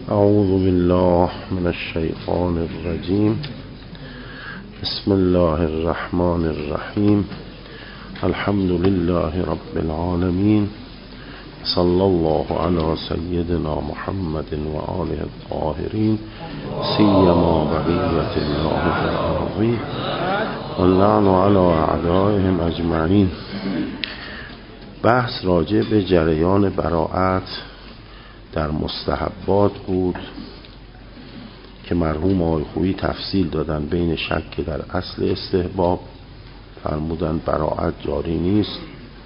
اعوذ بالله من الشیطان الرجیم. بسم الله الرحمن الرحیم. الحمد لله رب العالمین. صلی الله علی سیدنا محمد و آله الطاهرین سیما بقیت الله فی الارض واللعن علی اعدائهم اجمعین. بحث راجع به جریان براءت در مستحبات بود که مرحوم آقای خویی تفصیل دادن بین شک در اصل استحباب، فرمودن براءت جاری نیست،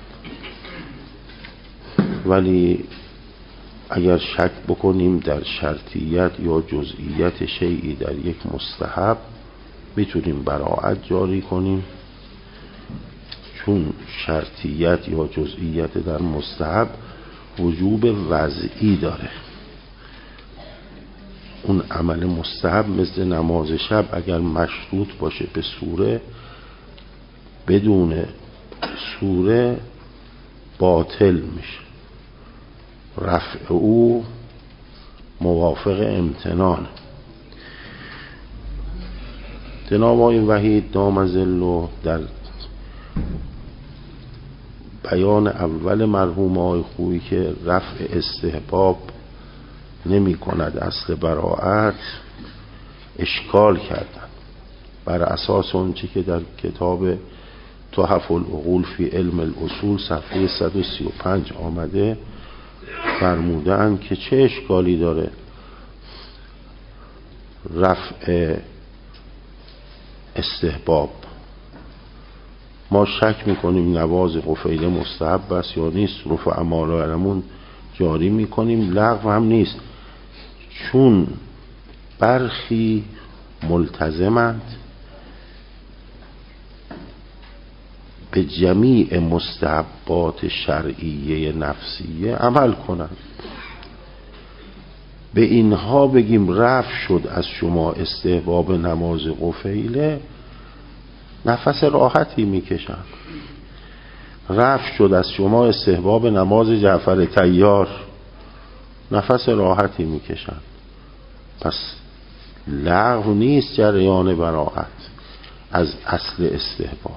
ولی اگر شک بکنیم در شرطیت یا جزئیت شیئی در یک مستحب میتونیم براءت جاری کنیم، چون شرطیت یا جزئیت در مستحب وجوب وضعی داره. اون عمل مستحب مثل نماز شب اگر مشروط باشه به سوره، بدون سوره باطل میشه، رفع او موافق امتنان. جناب آقای وحید دام ظله در بیان اول مرحوم آقای خویی که رفع استحباب نمی کند اصل براءت اشکال کردن بر اساس اون چی که در کتاب تحف العقول فی علم الاصول صفحه 135 آمده. فرمودن که چه اشکالی داره رفع استحباب؟ ما شک میکنیم نواز قفیله مستحب است یا نیست، رفع امالمون جاری میکنیم، لغو هم نیست، چون برخی ملتزمند به جمیع مستحبات شرعیه نفسیه عمل کنند. به اینها بگیم رفع شد از شما استحباب نماز قفیله، نفس راحتی میکشن. رفع شد از شما استحباب نماز جعفر طیار، نفس راحتی میکشن. پس لغو نیست جریان براءت از اصل استحباب.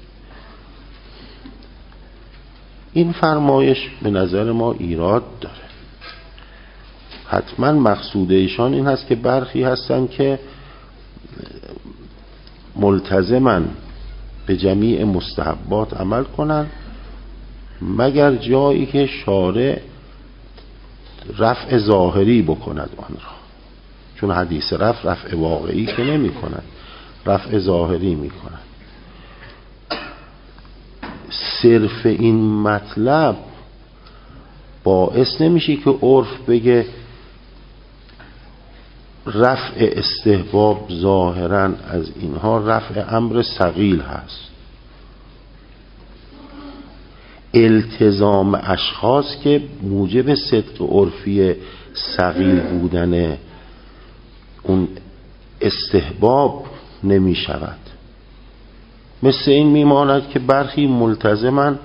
این فرمایش به نظر ما ایراد داره. حتما مقصود ایشان این هست که برخی هستن که ملتزمن به جمیع مستحبات عمل کنن مگر جایی که شارع رفع ظاهری بکند آن را، چون حدیث رفع واقعی که نمی کند، رفع ظاهری می کند. صرف این مطلب باعث نمیشه که عرف بگه رفع استحباب ظاهرا از اینها رفع امر ثقیل هست. التزام اشخاص که موجب صدق عرفی ثقیل بودن اون استحباب نمی شود. مثل این میماند که برخی ملتزمن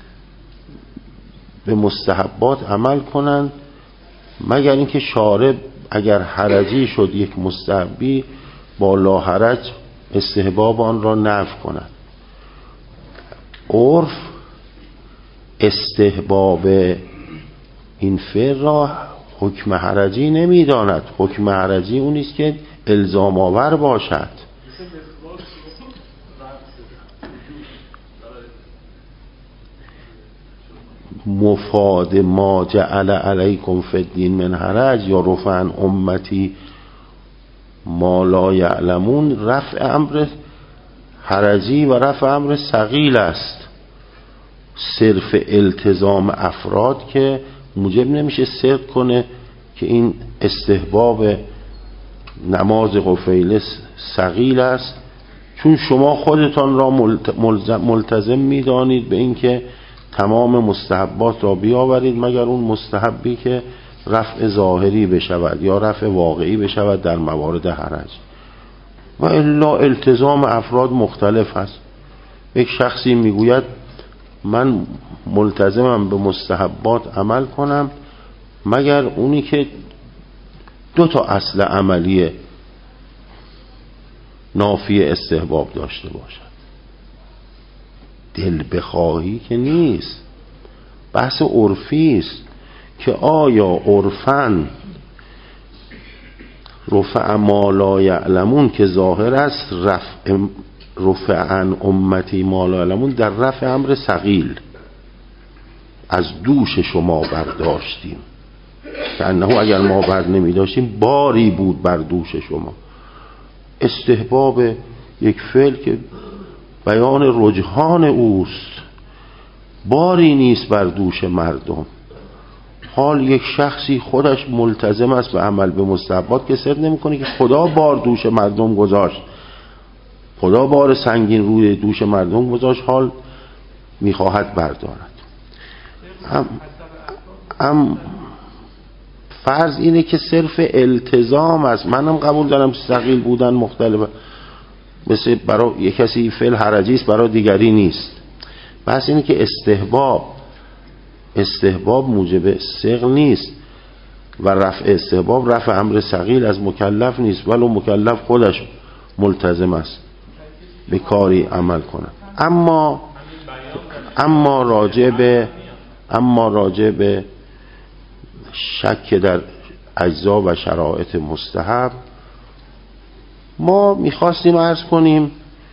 به مستحبات عمل کنند مگر اینکه شارع اگر حرجی شد یک مستحبی با لا حرج استحباب آن را نفی کند. عرف استحباب این فعل را حکم حرجی نمیداند. حکم حرجی اونیست که الزام آور باشد. مفاد ما جعل علیکم فی الدین من حرج یا رفع عن امتی ما لا یعلمون، رفع امر حرجی و رفع امر ثقیل است. صرف التزام افراد که موجب نمیشه صدق کنه که این استحباب نماز قفیله ثقیل است، چون شما خودتان را ملتزم میدانید به اینکه تمام مستحبات را بیاورید مگر اون مستحبی که رفع ظاهری بشود یا رفع واقعی بشود در موارد حرج. و الا التزام افراد مختلف است. یک شخصی میگوید من ملتزمم به مستحبات عمل کنم مگر اونی که دو تا اصل عملی نافی استحباب داشته باشد. دل بخواهی که نیست، بحث عرفی است که آیا عرفاً رفع ما لا یعلمون که ظاهر است رفع عن امتی ما لا یعلمون در رفع امر ثقیل از دوش شما برداشتیم، که انه اگر ما بر نمی داشتیم باری بود بر دوش شما. استحباب یک فعل که بیان رجحان اوست، باری نیست بر دوش مردم. حال یک شخصی خودش ملتزم است به عمل به مستحبات که سر نمی کنه که خدا بار دوش مردم گذاشت، خدا بار سنگین روی دوش مردم گذاشت، حال میخواهد بردارد. فرض اینه که صرف التزام است. منم قبول دارم ثقیل بودن مختلفه، مثل برای یک کسی فعل حرجی است برای دیگری نیست. بس اینه که استحباب موجب ثقل نیست و رفع استحباب رفع امر ثقیل از مکلف نیست، ولو مکلف خودش ملتزم است به کاری عمل کنه. اما راجع به شک در اجزا و شرایط مستحب، ما میخواستیم عرض کنیم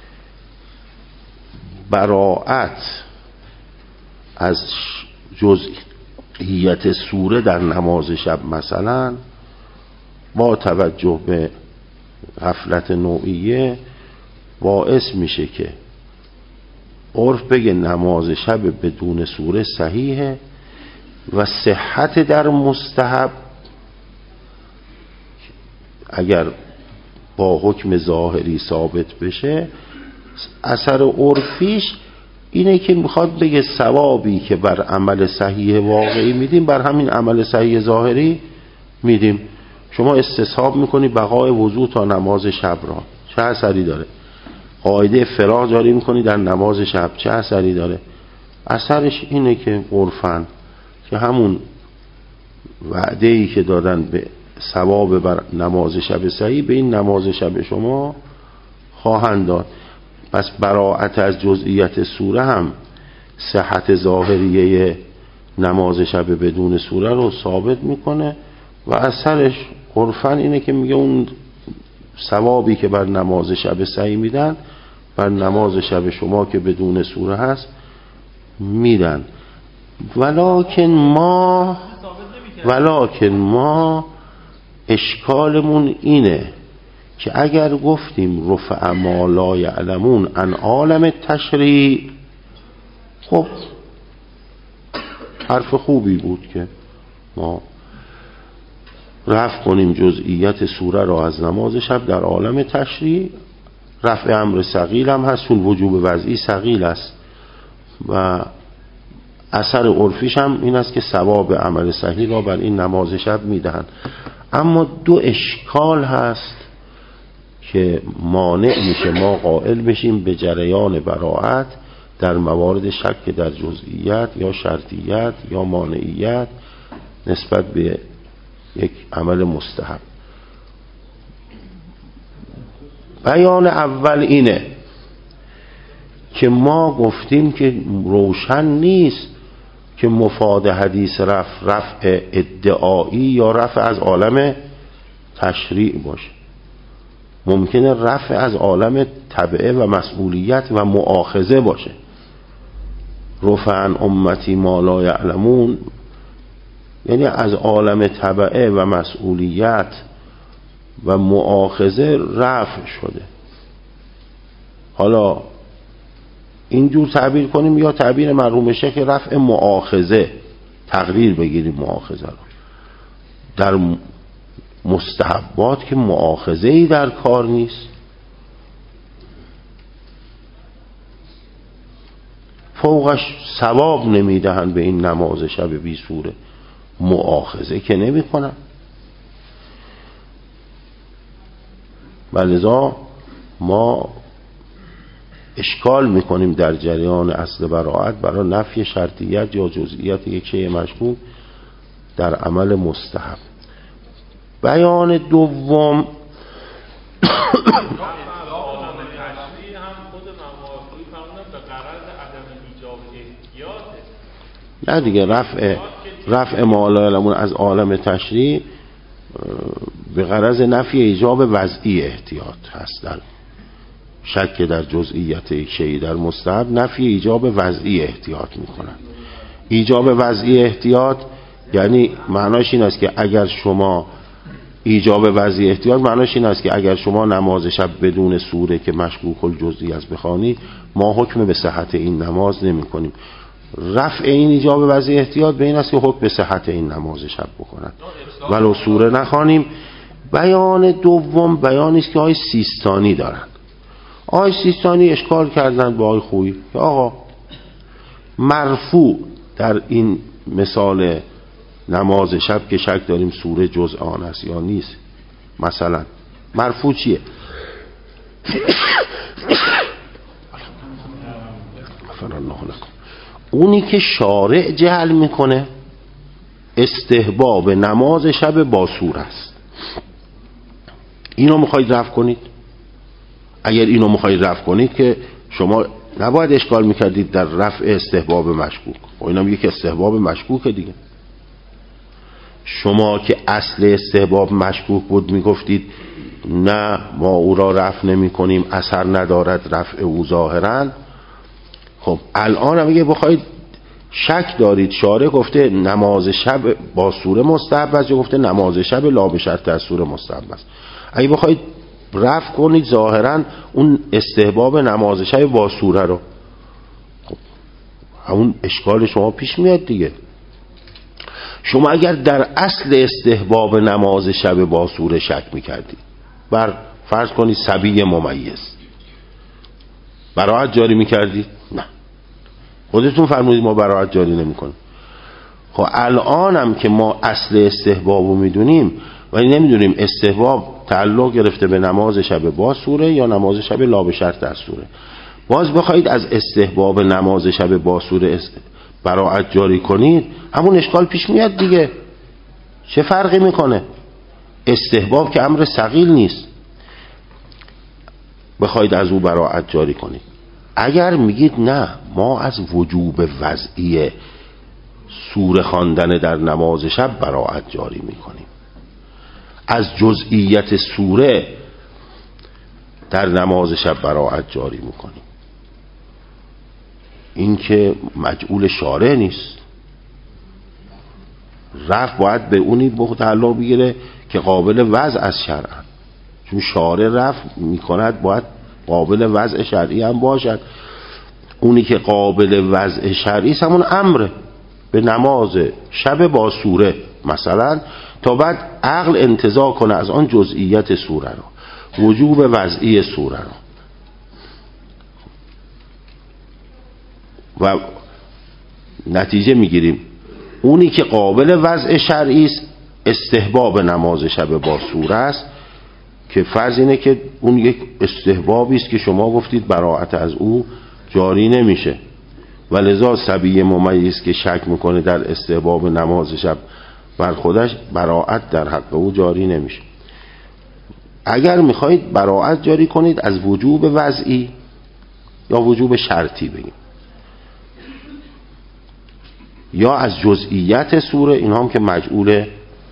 براءت از جزئیت سوره در نماز شب مثلا با توجه به غفلت نوعیه باعث میشه که عرف بگه نماز شب بدون سوره صحیحه و صحت در مستحب اگر با حکم ظاهری ثابت بشه، اثر عرفیش اینه که میخواد بگه ثوابی که بر عمل صحیح واقعی میدیم بر همین عمل صحیح ظاهری میدیم. شما استصحاب میکنی بقای وضو تا نماز شب را، چه اثری داره؟ قاعده فراغ جاری میکنی در نماز شب، چه اثری داره؟ اثرش اینه که عرفاً که همون وعده‌ای که دادن به ثواب بر نماز شب صحیح به این نماز شب شما خواهند داد. پس براءت از جزئیت سوره هم صحت ظاهریه نماز شب بدون سوره رو ثابت میکنه و اثرش عرفاً اینه که میگه اون ثوابی که بر نماز شب صحیح میدن بر نماز شب شما که بدون سوره هست میدن. ولکن ما اشکالمون اینه که اگر گفتیم رفع ما لا یعلمون عن عالم تشریع، خب حرف خوبی بود که ما رفع کنیم جزئیت سوره را از نماز شب در عالم تشریع. رفع امر ثقیل هم هست، چون وجوب وضعی ثقیل است و اثر عرفیش هم این است که ثواب عمل صحیح را بر این نماز شب میدهند. اما دو اشکال هست که مانع میشه ما قائل بشیم به جریان براءت در موارد شک در جزئیات یا شرطیت یا مانعیت نسبت به یک عمل مستحب. بیان اول اینه که ما گفتیم که روشن نیست که مفاد حدیث رفع ادعایی یا رفع از عالم تشریع باشه. ممکنه رفع از عالم تبعه و مسئولیت و مؤاخذه باشه. رفع عن امتی ما لا یعلمون یعنی از عالم تبعه و مسئولیت و مؤاخذه رفع شده. حالا اینجور تعبیر کنیم یا تعبیر مرحوم شیخ رفع مؤاخذه، تقریر بگیریم مؤاخذه رو. در مستحبات که مؤاخذه‌ای در کار نیست، فوقش ثواب نمیدهن به این نماز شب بی سوره، مؤاخذه که نمی کنن. ولذا ما اشکال میکنیم در جریان اصل براءت برای نفی شرطیت یا جزئیات یک شیء مشکوک در عمل مستحب. بیان دوم نه دیگه، رفع ما لا یعلمون از عالم تشریع به غرض نفی ایجاب وضعی احتیاط هست. در شک در جزئیت شیء در مستحب نفی ایجاب وضعی احتیاط میکنن. ایجاب وضعی احتیاط یعنی معناش این است که اگر شما ایجاب وضعی احتیاط معناش این است که اگر شما نماز شب بدون سوره که مشکوک الجزئی است بخوانی، ما حکم به صحت این نماز نمی کنیم. رفع این ایجاب وضعی احتیاط به این است که حکم به صحت این نماز شب بکنند ولو سوره نخوانیم. بیان دوم بیانی است که آقای سیستانی دارن. آقای سیستانی اشکال کردن با آقای خویی که آقا مرفوع در این مثال نماز شب که شک داریم سوره جزء آن است یا نیست، مثلا مرفوع چیه؟ اونی که شارع جعل میکنه استحباب نماز شب با سوره است. اینو میخواید رفع کنید؟ اگر اینو میخواید رفع کنید که شما نباید اشکال میکردید در رفع استحباب مشکوک. و اینم یک استحباب مشکوکه دیگه. شما که اصل استحباب مشکوک بود میگفتید نه ما او را رفع نمی کنیم، اثر ندارد رفع او ظاهرا. خب الان هم اگه بخواید شک دارید شارع گفته نماز شب با سوره مستحب است یا گفته نماز شب لا به شرط از سوره مستحب است، اگه بخواید رفع کنید ظاهرا اون استحباب نماز شب با سوره رو، خب همون اشکال شما پیش میاد دیگه. شما اگر در اصل استحباب نماز شب با سوره شک میکردید، بر فرض کنید صبی ممیز، براءت جاری میکردید؟ نه، خودتون فرمودید ما براءت جاری نمیکنیم. خب الان هم که ما اصل استحباب رو میدونیم ولی نمیدونیم استحباب تعلق گرفته به نماز شب با سوره یا نماز شب لا به شرط از سوره، باز بخواید از استحباب نماز شب با سوره براءت جاری کنید، همون اشکال پیش میاد دیگه. چه فرقی میکنه؟ استحباب که امر ثقیل نیست بخواید از او براءت جاری کنید. اگر میگید نه ما از وجوب وضعی سوره خواندن در نماز شب براءت جاری میکنیم، از جزئیت سوره در نماز شب براءت جاری میکنیم، این که مجعول شارع نیست. رفع باید به اونی تعلق بگیره که قابل وضع از شرع، چون شارع رفع میکند باید قابل وضع شرعی هم باشد. اونی که قابل وضع شرعی است همون امره به نماز شب با سوره مثلا، تا بعد عقل انتزاع کنه از آن جزئیت سوره رو، وجوب وضعی سوره رو. و نتیجه میگیریم اونی که قابل وضع شرعی است استحباب نماز شب با سوره است، که فرض اینه که اون یک استحبابی است که شما گفتید براءت از او جاری نمیشه و لذا صبی ممیز که شک میکنه در استحباب نماز شب بر خودش، براءت در حق او جاری نمیشه. اگر میخواید براءت جاری کنید از وجوب وضعی یا وجوب شرطی بگیم یا از جزئیت سوره، این هم که مجعول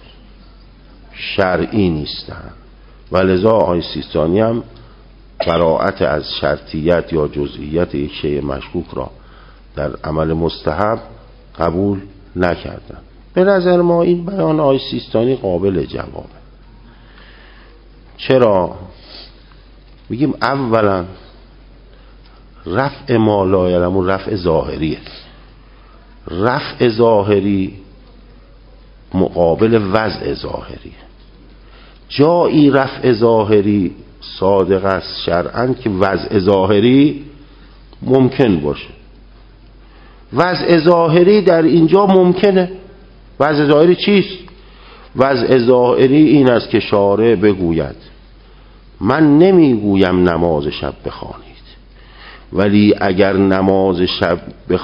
شرعی نیستن، و لذا آقای سیستانی هم براءت از شرطیت یا جزئیت یک شیء مشکوک را در عمل مستحب قبول نکردن. به نظر ما این بیان آقای سیستانی قابل جوابه. چرا؟ میگیم اولا رفع ما لا یعلمون رفع ظاهریه. رفع ظاهری مقابل وضع ظاهریه. جایی رفع ظاهری صادق است شرعاً که وضع ظاهری ممکن باشه. وضع ظاهری در اینجا ممکنه. وضع ظاهری چیست؟ وضع ظاهری این است که شارع بگوید من نمیگویم نماز شب بخوانید، ولی اگر نماز شب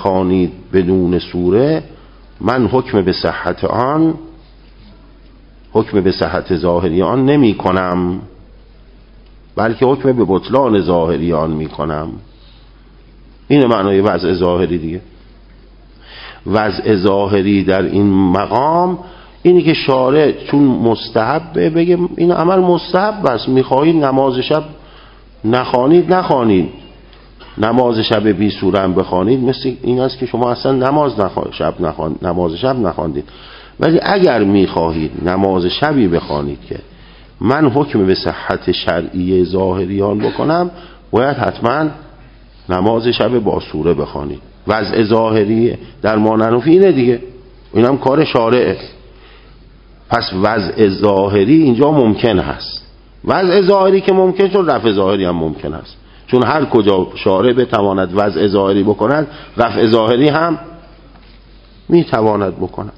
بخوانید بدون سوره من حکم به صحت آن حکم به صحت ظاهری آن نمی کنم، بلکه حکم به بطلان ظاهری آن می کنم. این معنای وضع ظاهری دیگه. وضع ظاهری در این مقام اینی که شارع چون مستحبه بگه این عمل مستحب است، میخواهید نماز شب نخوانید نخوانید، نماز شب بی سوره هم بخوانید، مثل این است که شما اصلا نماز شب نخواندید. ولی اگر میخواهید نماز شبی بخوانید که من حکم به صحت شرعی ظاهریان بکنم، باید حتما نماز شب با سوره بخوانید. وضع ظاهری در ماننوفی اینه دیگه، اینم کار شارعه. پس وضع ظاهری اینجا ممکن هست. وضع ظاهری که ممکن، چون رفع ظاهری هم ممکن است، چون هر کجا شارع بتواند وضع ظاهری بکند، رفع ظاهری هم میتواند بکند.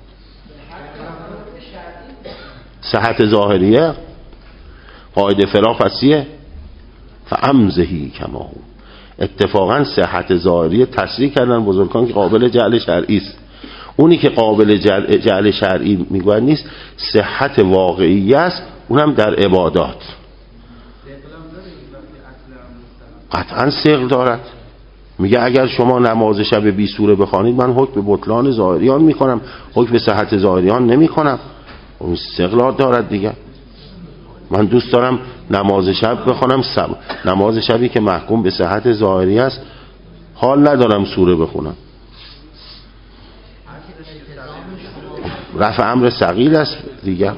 صحت ظاهریه قاعده فراغ فسیه فامزهی کما هو. اتفاقا صحت ظاهری تصریح کردن بزرگان که قابل جعل شرعی است. اونی که قابل جعل شرعی میگوید نیست، صحت واقعی است، اونم در عبادات. قطعا ثقل دارد. میگه اگر شما نماز شب بی سوره بخوانید، من حکم به بطلان ظاهریان میکنم، حکم به صحت ظاهریان نمیکنم. اون ثقل دارد دیگه. من دوست دارم نماز شب بخونم، نماز شبی که محکوم به صحت ظاهری است، حال ندارم سوره بخونم. رفع امر ثقیل است دیگه.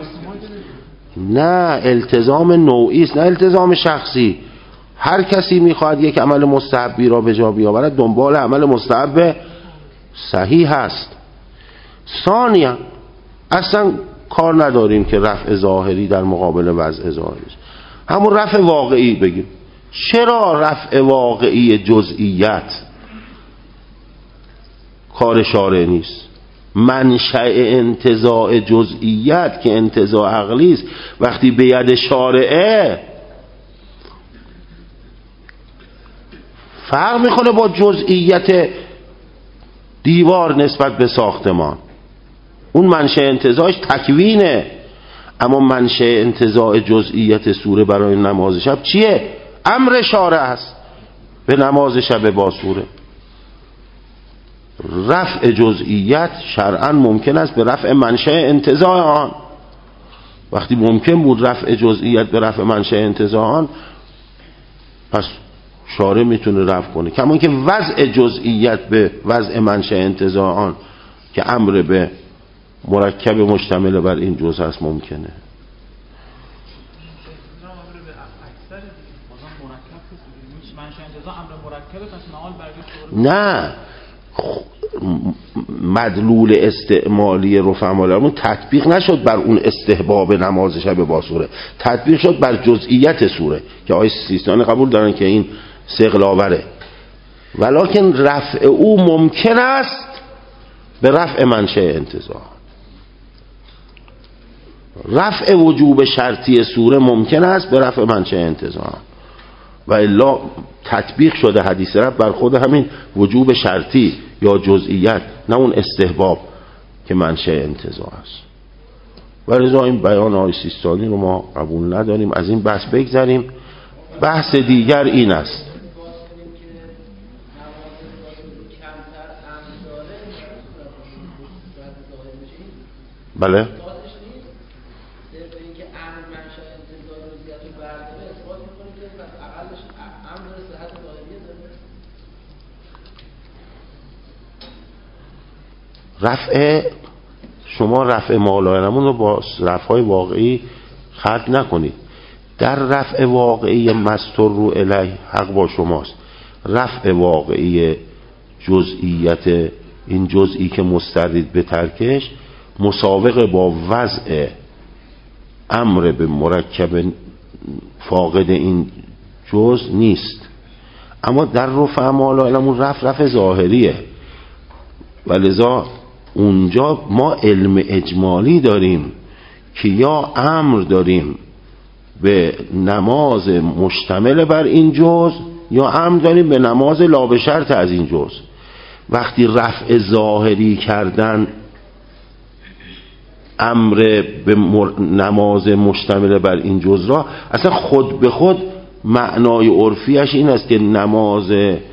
نه التزام نوعی است، نه التزام شخصی. هر کسی میخواد یک عمل مستحبی را به جا بیاورد، دنبال عمل مستحب صحیح است. ثانیا اصلا کار نداریم که رفع ظاهری در مقابل وضع ظاهری، همون رفع واقعی بگیم. چرا رفع واقعی جزئیت کار شارع نیست؟ منشأ انتزاع جزئیت که انتزاع عقلی است، وقتی به ید شارعه فرق میکنه با جزئیت دیوار نسبت به ساختمان. اون منشأ انتزاعش تکوینه، اما منشأ انتزاع جزئیت سوره برای نماز شب چیه؟ امر شارع است به نماز شب با سوره. رفع جزئیت شرعاً ممکن است به رفع منشأ انتزاع آن. وقتی ممکن بود رفع جزئیت به رفع منشأ انتزاع آن، پس شارع میتونه رفع کنه. کما که وضع جزئیت به وضع منشأ انتزاع آن که امر به مرکب مشتمل بر این جزء است ممکنه. نه مدلول استعمالی رفع امالمون تطبیق نشد بر اون استحباب نماز شب با سوره، تطبیق شد بر جزئیت سوره که آیه سیستان قبول دارن که این ثقل آوره، ولکن رفع او ممکن است به رفع منشأ انتزاع. رفع وجوب شرطی سوره ممکن است به رفع منشأ انتزاع، و الا تطبیق شده حدیث رب بر خود همین وجوب شرطی یا جزئیت، نه اون استحباب که منشأ انتزاع است. و لذا این بیان آقای سیستانی رو ما قبول نداریم. از این بحث بگذریم. بحث دیگر این است. بله رفع شما رفع مالایرمون رو با رفعهای واقعی خلط نکنید. در رفع واقعی مستر رو الیه حق با شماست. رفع واقعی جزئیت این جزئی که مسترد به ترکش مسابقه با وضع امر به مرکب فاقد این جزء نیست. اما در رفع مالایرمون رفع ظاهریه، و لذا اونجا ما علم اجمالی داریم که یا امر داریم به نماز مشتمل بر این جزء، یا امر داریم به نماز لا به شرط از این جزء. وقتی رفع ظاهری کردن امر به نماز مشتمل بر این جز را اصلا خود به خود معنای عرفیش این است که نماز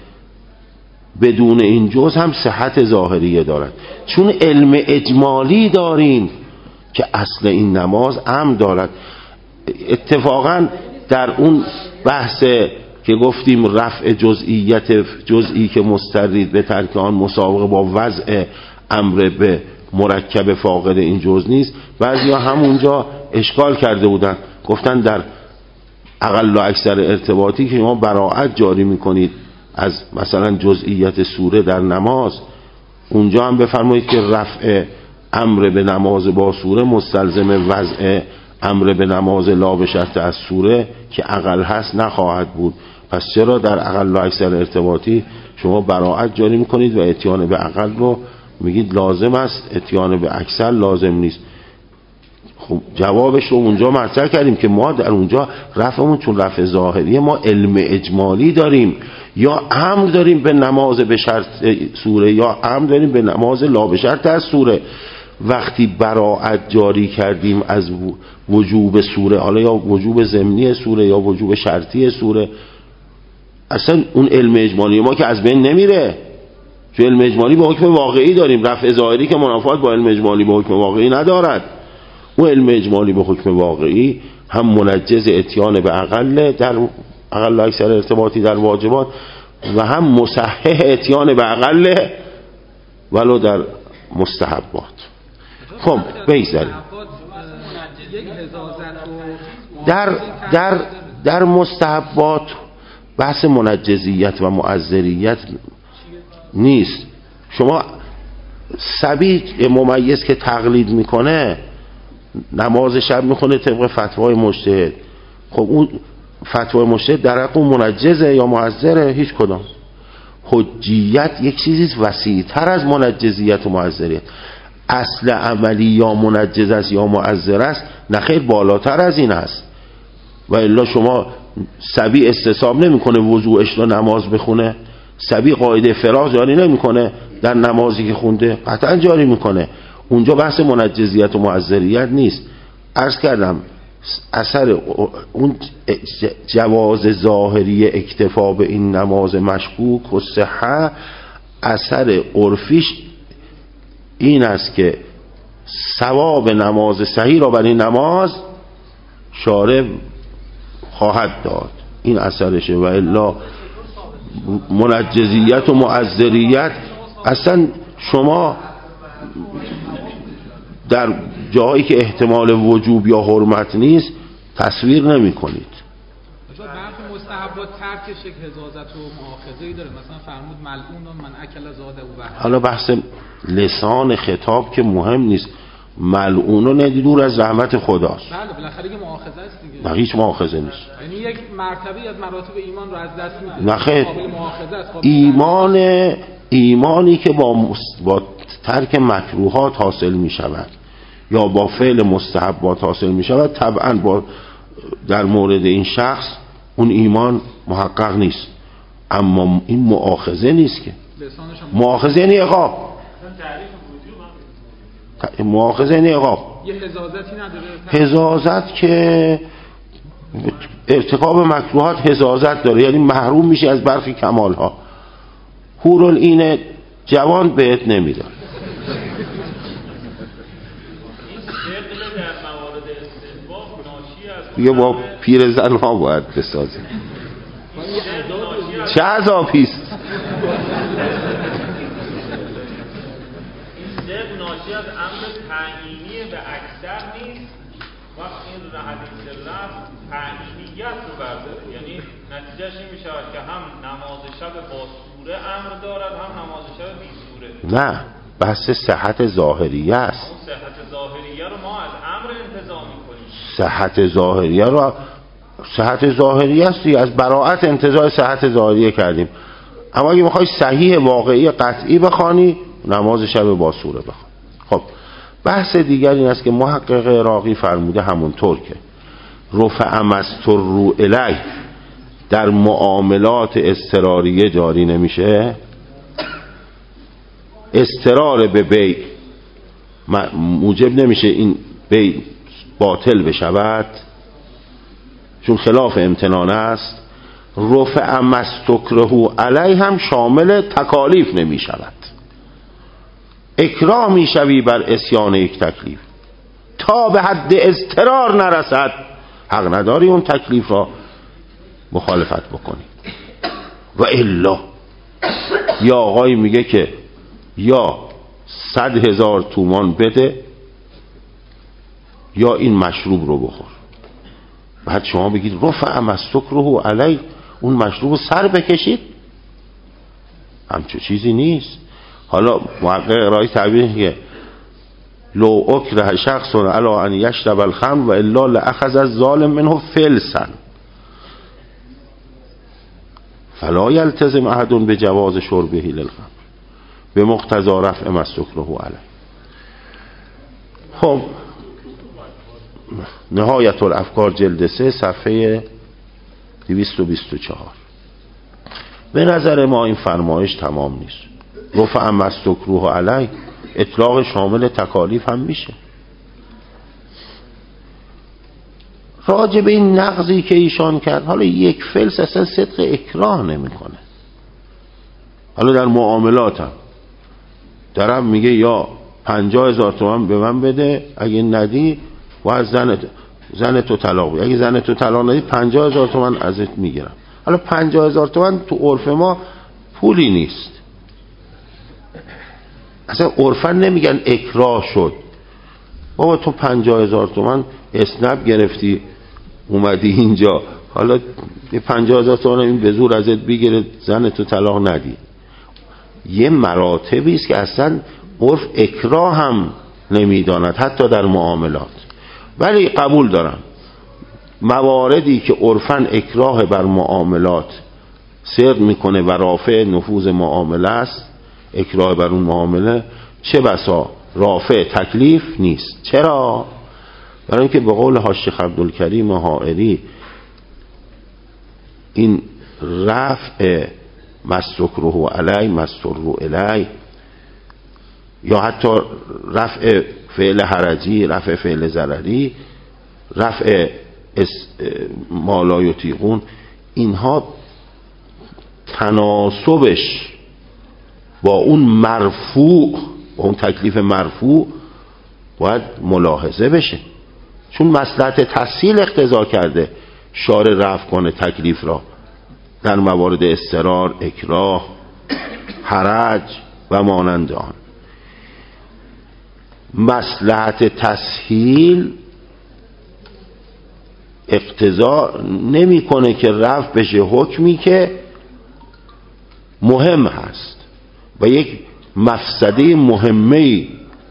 بدون این جز هم صحت ظاهریه دارد، چون علم اجمالی داریم که اصل این نماز امر دارد. اتفاقا در اون بحث که گفتیم رفع جزئی که مسترید به ترک آن مسابقه با وضع امر به مرکب فاقد این جز نیست، بعضیا همونجا اشکال کرده بودن، گفتن در اقل و اکثر ارتباطی که شما براءت جاری میکنید از مثلا جزئیت سوره در نماز، اونجا هم بفرمایید که رفع امر به نماز با سوره مستلزم وضع امر به نماز لا به شرط از سوره که اقل هست نخواهد بود. پس چرا در اقل و اکثر ارتباطی شما براءت جاری میکنید و اتیان به اقل رو میگید لازم است، اتیان به اکثر لازم نیست؟ خب جوابش رو اونجا مطرح کردیم که ما در اونجا رفعمون چون رفع ظاهریه، ما علم اجمالی داریم، یا امر داریم به نماز به شرط سوره یا امر داریم به نماز لا به شرط از سوره. وقتی براءت جاری کردیم از وجوب سوره، حالا یا وجوب ضمنی سوره یا وجوب شرطی سوره، اصلا اون علم اجمالی ما که از بین نمیره، چون علم اجمالی به حکم واقعی داریم، رفع ظاهری که منافات با علم اجمالی به حکم واقعی ندارد. اون علم اجمالی به حکم واقعی هم منجز اتیان به اقل در اقل و اکثر ارتباطی در واجبات و هم مصحح اتیان به اقل ولو در مستحبات. خب بگذاریم در مستحبات بحث منجزیت و معذریت نیست. شما صبی ممیز که تقلید میکنه نماز شب میخونه طبق فتوای مجتهد، خب اون فتوای مجتهد در حق اون منجزه یا معذره؟ هیچ کدام. حجیت یک چیزی وسیع‌تر از منجزیت و معذریت. اصل عملی یا منجز است یا معذر است، نخیر بالاتر از این است. و الا شما صبی استصحاب نمیکنه وضوعش رو نماز بخونه؟ صبی قاعده فراغ جاری نمیکنه در نمازی که خونده؟ قطعا جاری میکنه. اونجا بحث منجزیت و معذریت نیست. عرض کردم اثر اون جواز ظاهری اکتفا به این نماز مشکوک و صحه، اثر عرفیش این است که ثواب نماز صحیح را برای نماز شارع خواهد داد، این اثرشه. و الا منجزیت و معذریت اصلا شما در جایی که احتمال وجوب یا حرمت نیست تصویر نمی کنید. برخی مستحبات ترکش یک حزازت و مؤاخذه‌ای داره، مثلا فرمود ملعون من اکل زاده و بحر. حالا بحث لسان خطاب که مهم نیست، ملعون دور از رحمت خداست. بله بالاخره یه مؤاخذه است دیگه. نه هیچ مؤاخذه نیست. یعنی یک مرتبه از مراتب ایمان رو از دست میده. نه خیر. قابل مؤاخذه است. ایمانی که با ترک مکروهات حاصل می شود یا با فعل مستحبات حاصل می شود، طبعا در مورد این شخص اون ایمان محقق نیست. اما این مؤاخذه نیست که. مؤاخذه یعنی عقاب. مؤاخذه یعنی عقاب. یه حزازتی نداره؟ حزازت که ارتکاب مکروهات حزازت داره، یعنی محروم میشه از برخی کمالها. حورالعین جوان بهت نمیده. یه با پیر زن ها باید بسازیم. چه عذابیست؟ این صدق ناشی از امر تعیینی به اکثر نیست. وقت این حدیث رفت تعیینیت رو برداره، یعنی نتیجهش این میشه که هم نماز شب با سوره امر دارد، هم نماز شب بی سوره. نه، بحث صحت ظاهریه است. اون صحت ظاهریه رو ما از امر انتزاع میکنیم. صحت ظاهریه است، از براءت انتزاع صحت ظاهریه کردیم. اما اگه میخوای صحیح واقعی قطعی بخوانی، نماز شب با سوره بخوان. خب بحث دیگر این است که محقق عراقی فرموده همونطور که رفع مستر رو الی در معاملات اضطراریه جاری نمیشه، اضطرار به بیع موجب نمیشه این بی باطل بشود چون خلاف امتنان است. رفع مستکره علیه هم شامل تکالیف نمی شود. اکراه می شوی بر اسیان یک تکلیف تا به حد اضطرار نرسد، حق نداری اون تکلیف را مخالفت بکنی. و الا یا آقای میگه که یا 100,000 تومان بده یا این مشروب رو بخور، بعد شما بگید رفع مستکره علیه، اون مشروب سر بکشید، همچو چیزی نیست. حالا محقق ارائه تعبیر که لو اکره شخص علی ان یشرب الخمر و الا لاخذ الظالم منه فلسا فلا یلتزم احد بجواز شربه للخمر به مقتضی رفع مستکره علیه. خب نهایت الافکار جلد 3 صفحه 224. به نظر ما این فرمایش تمام نیست. رفع مستکره علیه اطلاق شامل تکالیف هم میشه. راجع به این نقضی که ایشان کرد، حالا یک فلس اصلا صدق اکراه نمیکنه. حالا در معاملات هم درم میگه یا 50,000 تومان به من بده، اگه ندی و از زن تو طلاق بده، اگه زن تو طلاق ندی 50,000 تومان ازت میگیرم. حالا 50,000 تومان تو عرف ما پولی نیست، اصلا عرفا نمیگن اکراه شد. بابا تو 50,000 تومان اسنپ گرفتی اومدی اینجا، حالا 50,000 تومان این به زور ازت بگیره زن تو طلاق ندی. یه مراتبی است که اصلا عرف اکراه هم نمیداند حتی در معاملات. ولی قبول دارم مواردی که عرفاً اکراه بر معاملات سر میکنه و رافع نفوذ معامله است، اکراه بر اون معامله چه بسا رافع تکلیف نیست. چرا؟ برای اینکه به قول حاج عبدالکریم حائری این رفع مستکره علی مستر علی یا حتی رفع فعل حرجی، رفع فعل ضرری، رفع ما لا یطیقون، اینها تناسبش با اون مرفوع، با اون تکلیف مرفوع باید ملاحظه بشه، چون مصلحت تسهیل اقتضا کرده شارع رفع کنه تکلیف را در موارد اضطرار، اکراه، حرج و مانند آن. مصلحت تسهیل اقتضا نمیکنه که رفع بشه حکمی که مهم هست و یک مفسده مهمه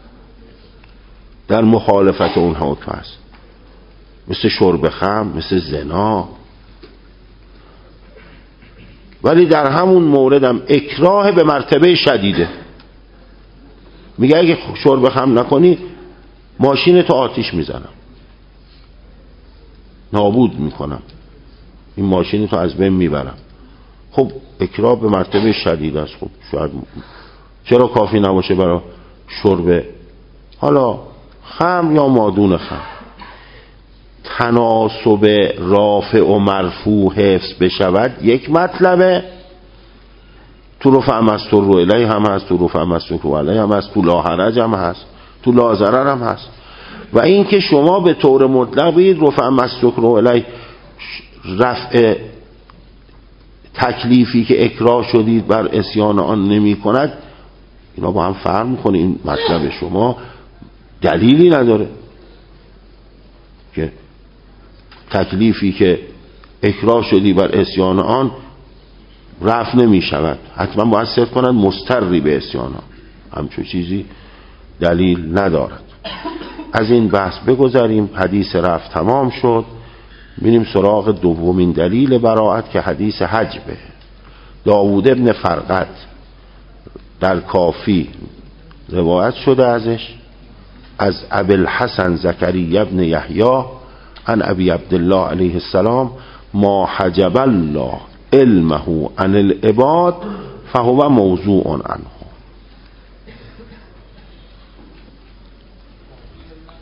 در مخالفت اون حکم هست، مثل شرب خمر، مثل زنا. ولی در همون مورد هم اکراه به مرتبه شدیده، میگه اگه شرب خمر نکنی ماشین تو آتیش میزنم، نابود میکنم، این ماشین تو از بین میبرم. خب اکراه به مرتبه شدید است. خب شاید چرا کافی نباشه برای شرب حالا خمر یا مادون خمر؟ تناسب رافع و مرفوع حفظ بشود یک مطلبه، تو رفع مستکره علیه هم هست، تو رفع مستکره علیه هم هست، تو لا حرج هم هست، تو لا ضرر هم هست. و این که شما به طور مطلق بگید رفع مستکره علیه رفع تکلیفی که اکراه شدید بر عصیان آن نمی کند، اینا با هم فرق میکنه. این مطلب شما دلیلی نداره که تکلیفی که اکراه شدی بر عصیان آن رفع نمی شود، حتما باید صرف کنند مستری به عصیان آن. همچون چیزی دلیل ندارد. از این بحث بگذاریم. حدیث رفع تمام شد. بینیم سراغ دومین دلیل براءت که حدیث حجبه. داوود ابن فرقد در کافی روایت شده ازش از ابوالحسن زکریا ابن یحیی عن ابی عبدالله علیه السلام ما حجب الله علمه عن العباد فهو موضوع عنه.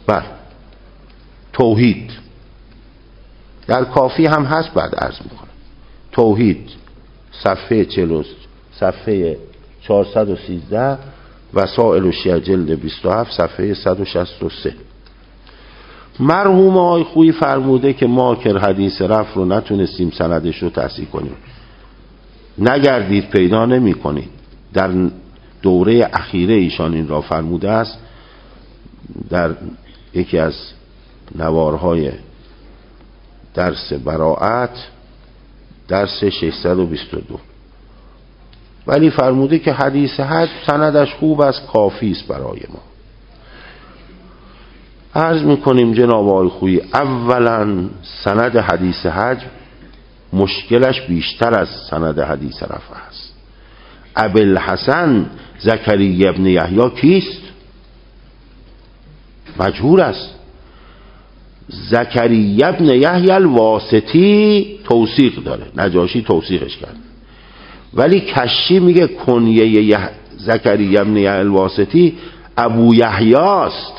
بله توحید در کافی هم هست، بعد عرض میکنم. توحید صفحه 40 صفحه 413 وسائل الشیعه جلد 27 صفحه 163. مرحوم آقای خویی فرموده که ما که حدیث رفع رو نتونستیم سندش رو تصحیح کنیم، نگردید پیدا نمی کنید. در دوره اخیره ایشان این را فرموده است در یکی از نوارهای درس براءت، درس 622. ولی فرموده که حدیث حج سندش خوب است، کافی است برای ما. عرض میکنیم جناب آقای خویی، اولا سند حدیث حج مشکلش بیشتر از سند حدیث رفع است. ابوالحسن زکریا ابن یحیی کیست؟ مجهول است. زکریا ابن یحیی الواسطی توثیق داره، نجاشی توثیقش کرد، ولی کشی میگه کنیه زکریا ابن یحیی الواسطی ابو یحیی است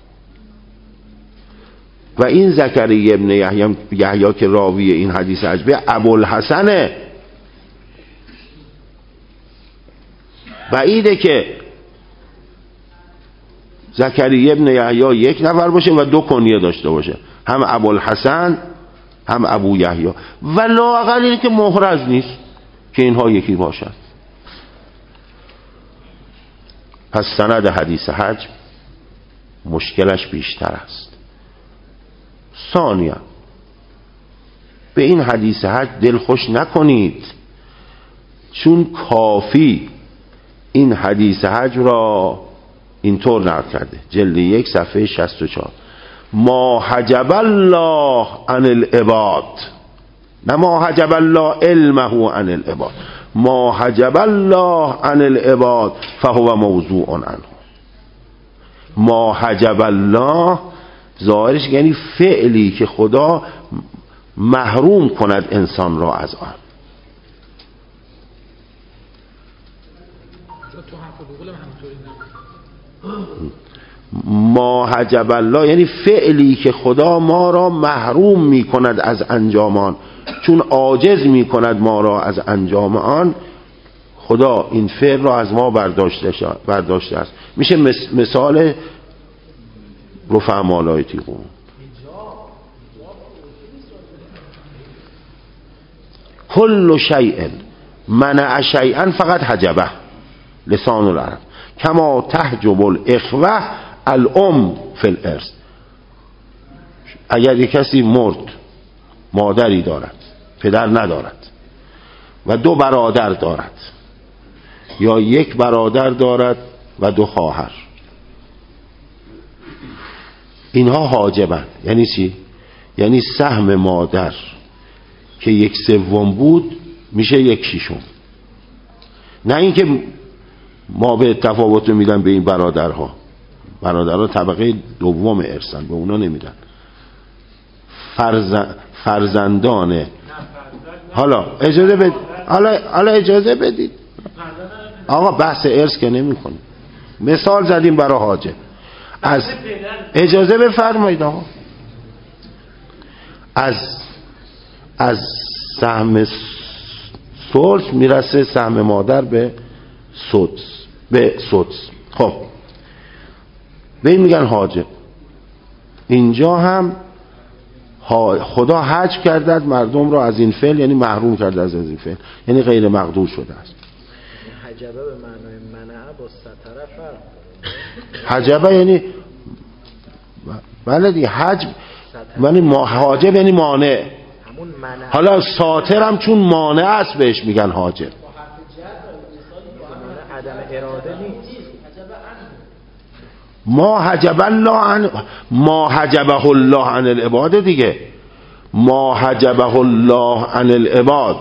و این زکریا ابن یحیی که راوی این حدیث عجبه ابوالحسنه. بعیده که زکریا ابن یحیی یک نفر باشه و دو کنیه داشته باشه، هم ابوالحسن هم ابو یحیی، و لااقل این که محرز نیست که اینها یکی باشد. پس سند حدیث حج مشکلش بیشتر است. ثانیا به این حدیث حج دل خوش نکنید، چون کافی این حدیث حج را اینطور نقل کرده، جلد 1 صفحه 64: ما حجب الله عن العباد، نه ما حجب الله علمه عن العباد، ما حجب الله عن العباد فهو موضوع عنه. ما حجب الله ظاهرش یعنی فعلی که خدا محروم کند انسان را از آن. ما حجب الله یعنی فعلی که خدا ما را محروم می کند از انجام آن، چون عاجز می کند ما را از انجام آن، خدا این فعل را از ما برداشته است. میشه مثال رفع مالایتی قوم. کل شیء منع شیئا فقط حجبه لسان العرب کما تحجب الاخوه الام فی الارث. اگر یک کسی مرد، مادری دارد، پدر ندارد و 2 برادر دارد، یا 1 برادر دارد و 2 خواهر، اینها حاجبند. یعنی چی؟ یعنی سهم مادر که 1/3 بود میشه 1/6. نه اینکه ما به تفاوت میدن به این برادرها طبقه دوم ارثن، به اونا نمیدن. فرزندان حالا اجازه بدید آقا، بحث ارث که نمی کنیم، مثال زدیم برای حاجب. از اجازه بفرمایید آقا، از سهم ثلث میرسه سهم مادر به سدس. خب به این میگن حاجب. اینجا هم خدا حج کرده مردم را از این فعل، یعنی محروم کرده از این فعل، یعنی غیر مقدور شده است. حجبه به معنای منع با ستره فرق. حجبه یعنی بله دیگه، حجب یعنی حاجب یعنی مانع. حالا ساتر هم چون مانع است بهش میگن حاجب. عدم اراده نیست. ما حجب الله عن العباد دیگه. ما حجبه الله عن العباد،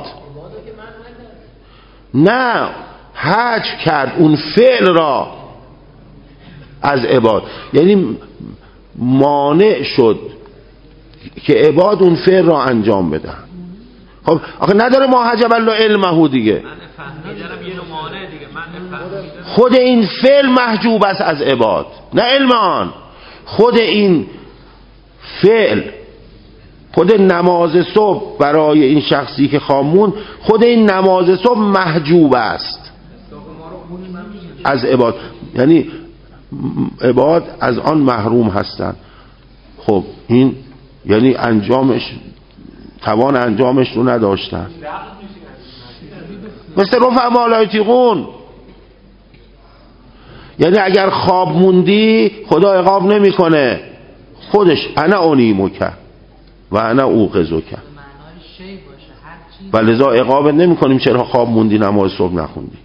نه حج کرد اون فعل را از عباد، یعنی مانع شد که عباد اون فعل را انجام بدن. خب آخه نداره ما حجب الله علمه دیگه، خود این فعل محجوب است از عباد، نه علم آن. خود این فعل، خود نماز صبح برای این شخصی که خوابون، خود این نماز صبح محجوب است از عباد، یعنی عباد از آن محروم هستند. خب این یعنی انجامش، توان انجامش رو نداشتن، مثل رفع ما لا یطیقون. یعنی اگر خواب موندی خدا عقاب نمیکنه، خودش انا انیمک و انا اوقظک، و لذا عقابت نمیکنیم چرا خواب موندی نماز صبح نخوندی.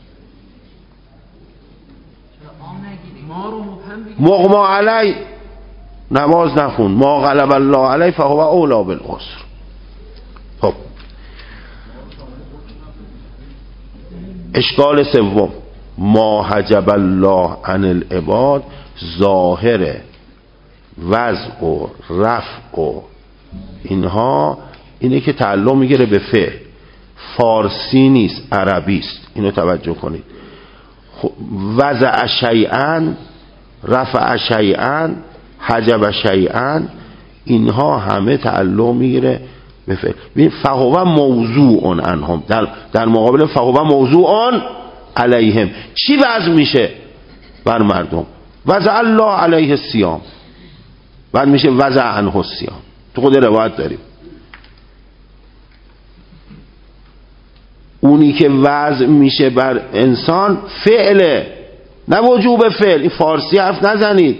مغما علی نماز نخون، ما غلب الله علی فهو اولی بالعسر. خب اشکال سوم، ما حجب الله عن العباد، ظاهر وضع و رفع و اینها اینه که تعلق میگیره به فعل، فارسی نیست عربی است، اینو توجه کنید. وضع شیئا، رفع شیئا، حجب شیئا، اینها همه تعلق میگیره به فعل. ببین فهو موضوع عنهم، در مقابل فهو موضوع علیهم چی وضع میشه بر مردم؟ وضع الله علیه الصیام، بعد میشه وضع عنه الصیام. تو خود روایت داریم اونی که وضع میشه بر انسان فعله، نه وجوب فعل. این فارسی حرف نزنید.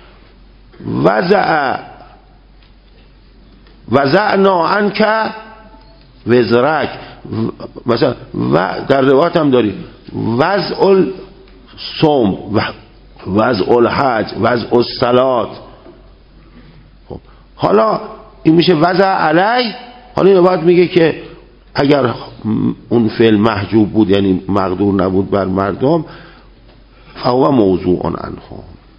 وضعنا عنک وزرک، مثلا در روایت هم داریم وضع الصوم، وضع الحج، وضع الصلات. خب حالا این میشه وضع علی. حالا این روایت میگه که اگر اون فعل محجوب بود، یعنی مقدور نبود بر مردم، فهو موضوع عنهم.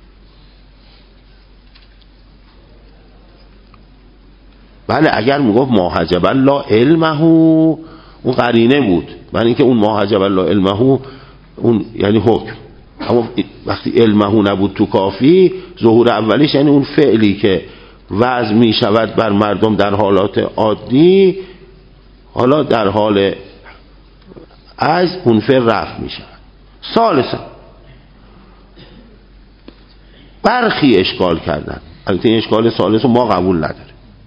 بله اگر میگفت ما حجب الله علمه، اون قرینه بود، برای اینکه اون ما حجب الله علمه اون یعنی حکم. اما وقتی علمه نبود تو کافی، ظهور اولیش یعنی اون فعلی که وضع می شود بر مردم در حالات عادی، حالا در حال از اون فعل رفع می شود. ثالثا برخی اشکال کردن، البته این اشکال ثالث رو ما قبول نداریم.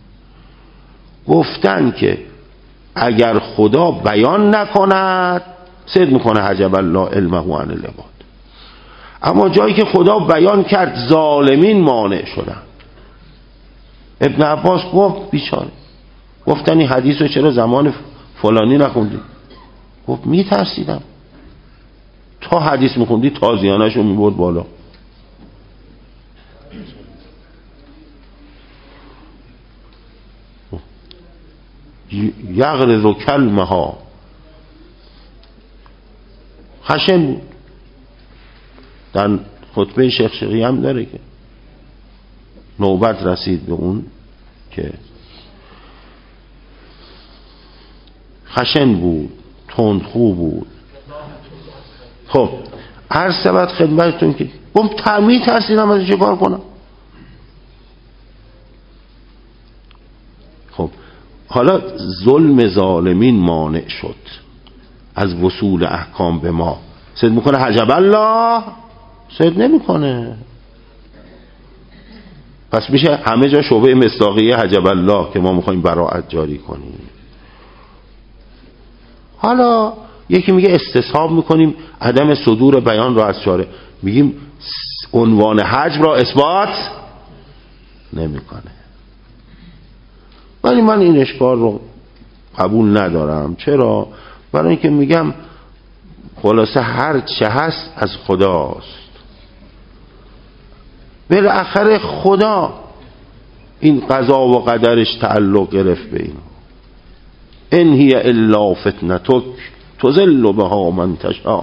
گفتن که اگر خدا بیان نکند، صدق میکنه حجب الله علمه عن العباد، اما جایی که خدا بیان کرد ظالمین مانع شدن. ابن عباس گفت بیچاره، گفتن این حدیث رو چرا زمان فلانی نخوندی؟ گفت میترسیدم. تا حدیث میخوندی تازیانش رو میبرد بالا. یغرز و کلمه ها، خشن بود. در خطبه شیخ شقی هم داره که نوبت رسید به اون که خشن بود، تندخو بود. خب هر سبت خدمتتون که گفت تعمید ترسیدم از چه کار کنم. خب حالا ظلم ظالمین مانع شد از وصول احکام به ما، صدق میکنه حجب الله؟ صدق نمیکنه. پس میشه همه جا شعبه مصداقیه حجب الله که ما میخوایم براءت جاری کنیم. حالا یکی میگه استصحاب میکنیم عدم صدور بیان را از شارع، میگیم عنوان حجب را اثبات نمیکنه. ولی من این اشکال رو قبول ندارم. چرا؟ برای اینکه میگم خلاصه هر چه هست از خداست. بالاخره خدا این قضا و قدرش تعلق گرفت به این. ان هی الا فتنتک تضل بها من تشاء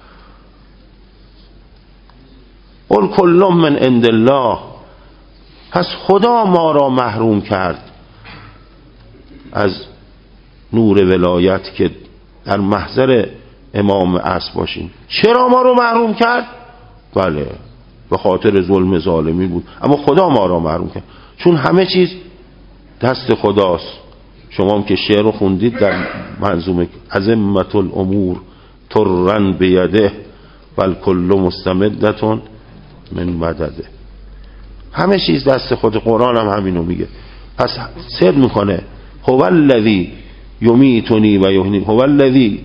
قل کل من عند الله. پس خدا ما را محروم کرد از نور ولایت که در محضر امام عصر باشیم. چرا ما رو محروم کرد؟ بله به خاطر ظلم ظالمی بود، اما خدا ما را محروم کرد. چون همه چیز دست خداست. شما هم که شعر رو خوندید در منظومه عظمت الامور ترن بیده بل کل مستمدتون من مدده. همه چیز دست خود. قرآن هم همینو میگه. پس صدق میکنه هو الذی یمیتنی و یحیی، هو الذی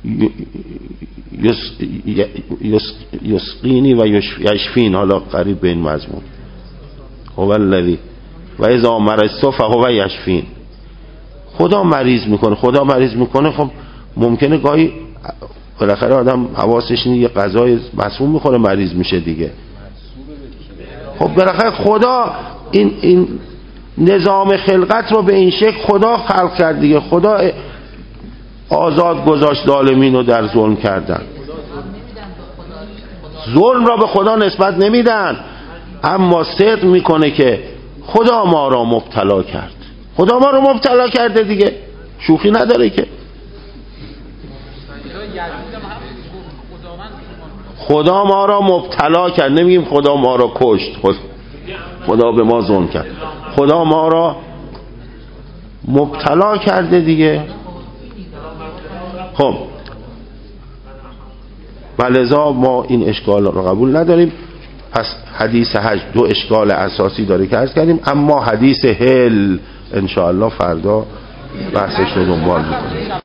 یسقینی و یشفین. حالا قریب به این مضمون هو الذی و اذا مرضت فهو یشفین. خدا مریض میکنه. خدا مریض میکنه. خب ممکنه گاهی بالاخره آدم حواسش نیست، یه غذای مسموم میخوره مریض میشه دیگه. خب بالاخره خدا این نظام خلقت رو به این شکل خدا خلق کرد دیگه. خدا آزاد گذاشت ظالمین رو در ظلم کردن. ظلم را به خدا نسبت نمیدن، اما صدق میکنه که خدا ما را مبتلا کرد. خدا ما رو مبتلا کرده دیگه، شوخی نداره که. خدا ما را مبتلا کرد، نمیگیم خدا ما را کشت، خدا به ما ظلم کرد. خدا ما را مبتلا کرده دیگه. خب ولذا ما این اشکال را قبول نداریم. پس حدیث حج دو اشکال اساسی داره که عرض کردیم، اما حدیث هل انشاءالله فردا بحثش رو دنبال میکنیم.